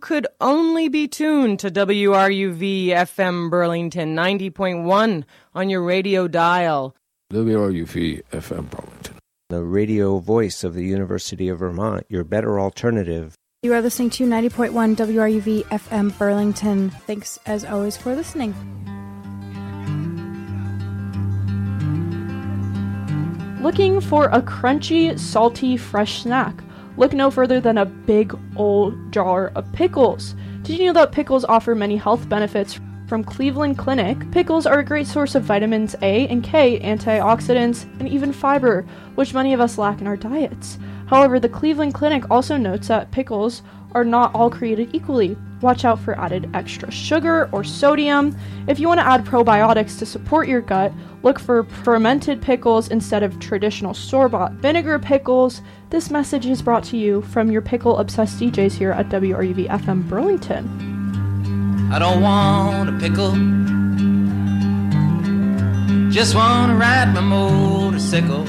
could only be tuned to WRUV FM Burlington 90.1 on your radio dial. WRUV FM Burlington. The radio voice of the University of Vermont, your better alternative. You are listening to 90.1 WRUV FM Burlington. Thanks, as always, for listening. Looking for a crunchy, salty, fresh snack? Look no further than a big old jar of pickles. Did you know that pickles offer many health benefits? From Cleveland Clinic, pickles are a great source of vitamins A and K, antioxidants, and even fiber, which many of us lack in our diets. However, the Cleveland Clinic also notes that pickles are not all created equally. Watch out for added extra sugar or sodium. If you want to add probiotics to support your gut, look for fermented pickles instead of traditional store-bought vinegar pickles. This message is brought to you from your pickle-obsessed DJs here at WRUV FM Burlington. I don't want a pickle, just want to ride my motorcycle.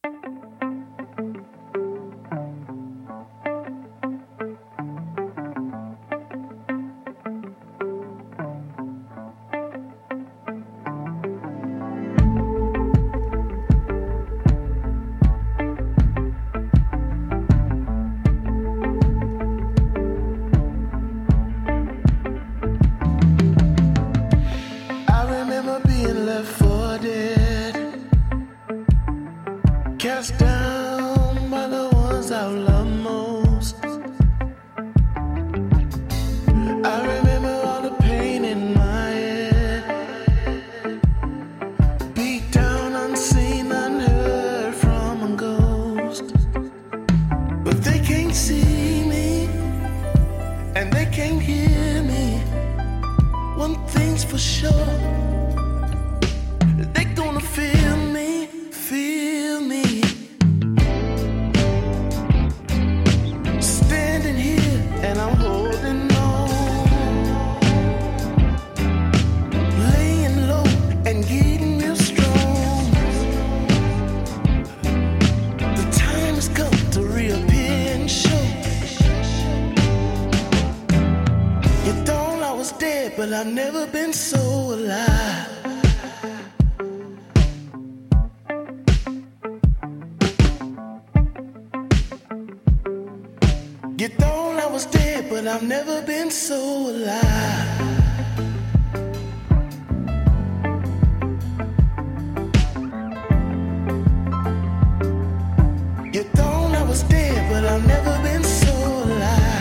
But I've never been so alive. You thought I was dead, but I've never been so alive. You thought I was dead, but I've never been so alive.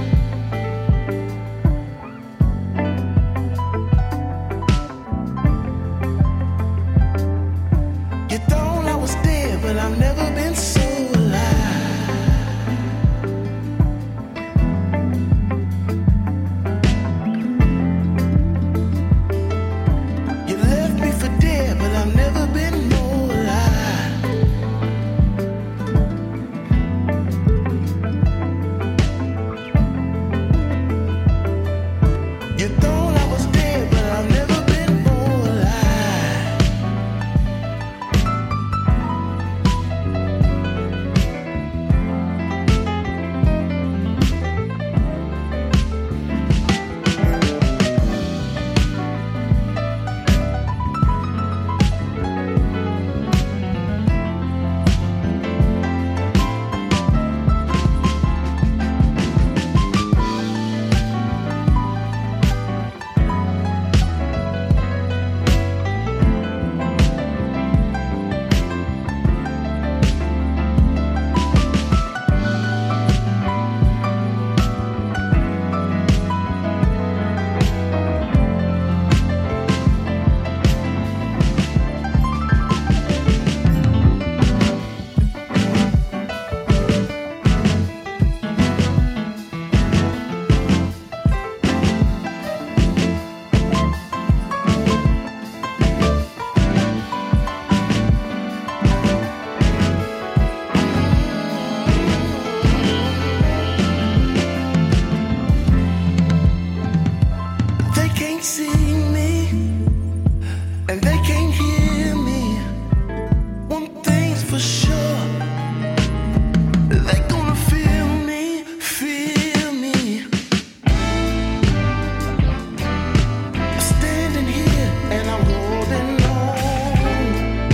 You thought I was dead, but I've never been so alive. You left me for dead, but I've never been more alive. You thought I was dead, but I've never been more alive. They can't see me, and they can't hear me. One thing's for sure, they gonna feel me, feel me. I'm standing here and I'm holding on,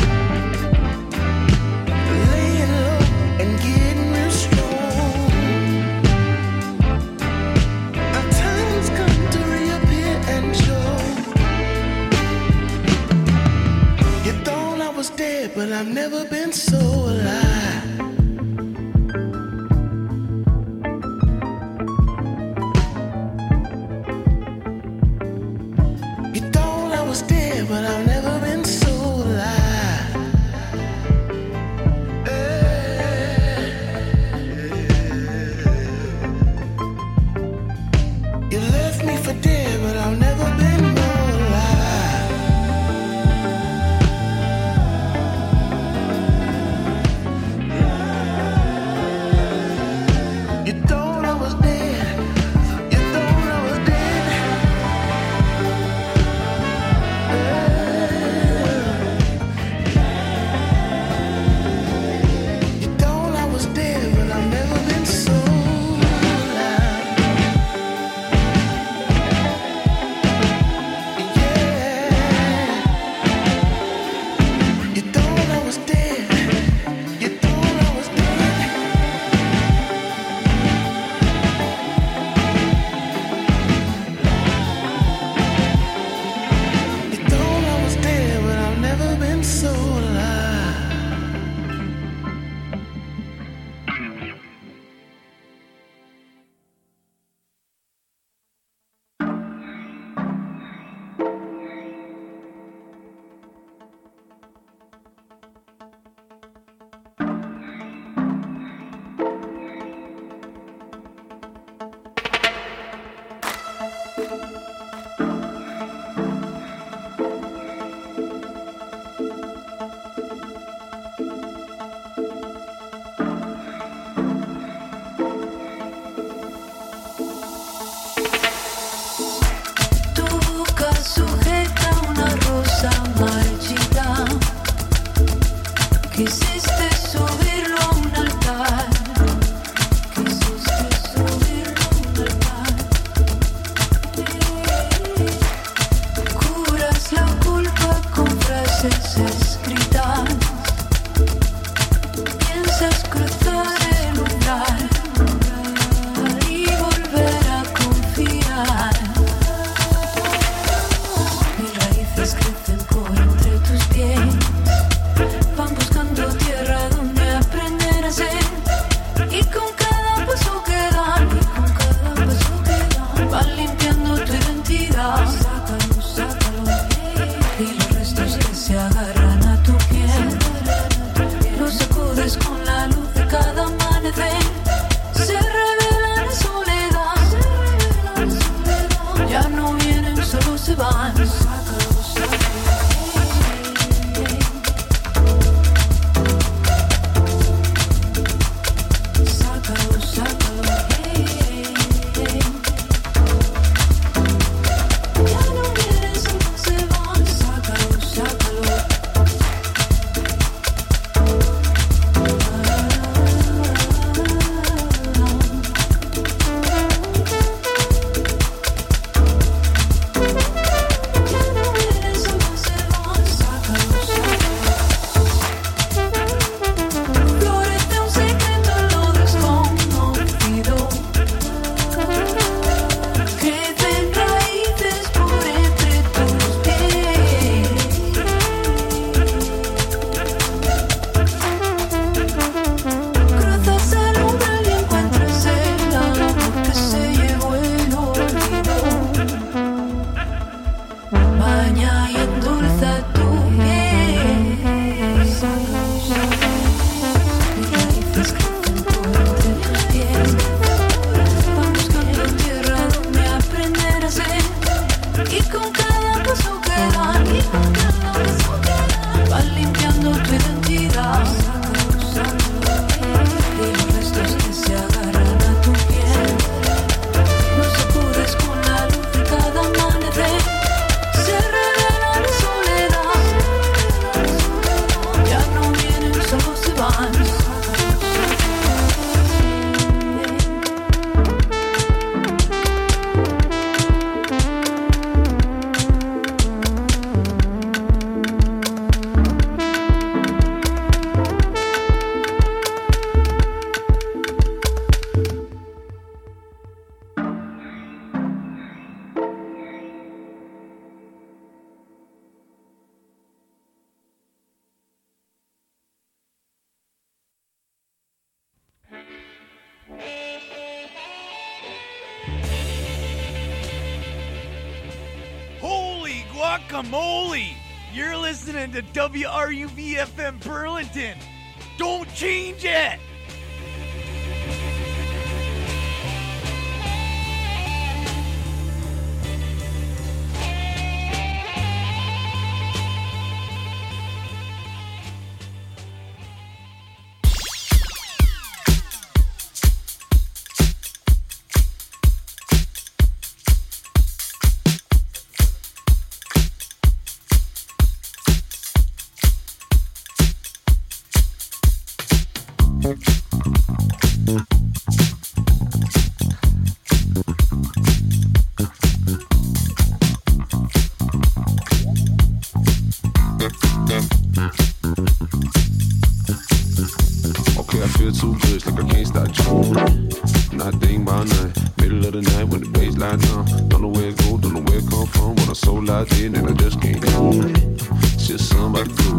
laying low and getting real strong. Our time's come to reappear and show. You thought I was dead, but I've never been so alive. You thought I was dead, but I've never been so alive. You left me for dead, but I've never been more alive. Quisiste subirlo a un altar. Quisiste subirlo a un altar. Curas la culpa con frases escritas. Piensas cruzar el umbral y volver a confiar. Mis raíces crecen por entre tus pies. Van buscando tierra donde aprender a ser. Y con cada paso que dan, van limpiando tu identidad. Sácalo, sácalo. Y los restos que se agarran a tu piel, los sacudes con la luz de cada amanecer. Se revelan en soledad. Ya no vienen, solo se van. Sácalo, sácalo. Sácalo, sácalo. Ya no vienen, solo se van. Sácalo, sácalo. Florece un secreto en lo desconocido. Crecen raíces por entre tus pies. Cruzas el umbral y encuentras el amor que se llevó el olvido. Baña y endulza tu piel. Mis raíces crecen por entre tus pies. Van buscando tierra donde aprender a ser. Y con cada paso que dan, van limpiando tu identidad. Y los restos que se agarran a tu piel, los sacudes con la luz de cada amanecer. Se revelan en soledad. Ya no vienen, solo se van. Holy guacamole! You're listening to WRUV FM Burlington. Don't change it! Okay, I feel too good, it's like I can't stop jumping. Nothing by night, middle of the night when the bass line down. Don't know where it go, don't know where it come from. When I'm so locked in and I just can't go. It's just something I do.